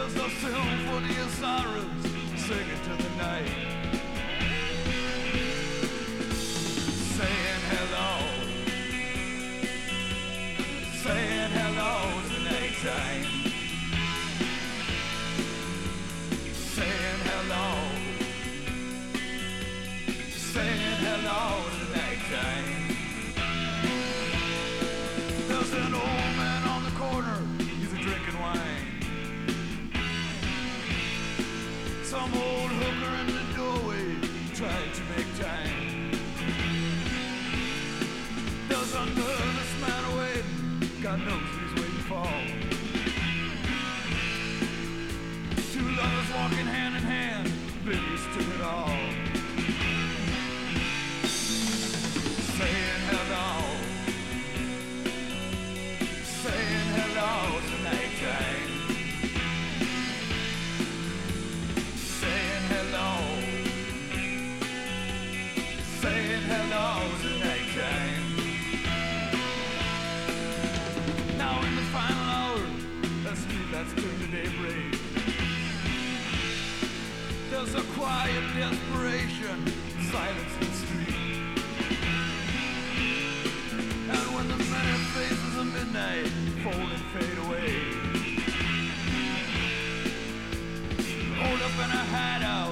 There's a symphony of sirens singing to the night, saying hello, saying hello to nighttime, saying hello, saying hello to nighttime. There's an old man on the corner, he's a drinking wine. Some old hooker in the doorway trying to make time. There's a nervous man waiting, God knows what he's waiting for. Two lovers walking hand in hand, oblivious to it all, saying hello, saying hello to nighttime, saying hello, saying hello to nighttime. Now in the final hour, the streetlights turn to daybreak. There's a quiet desperation, silence in the street. And when the many faces of midnight fold and fade away, hold up in a hideout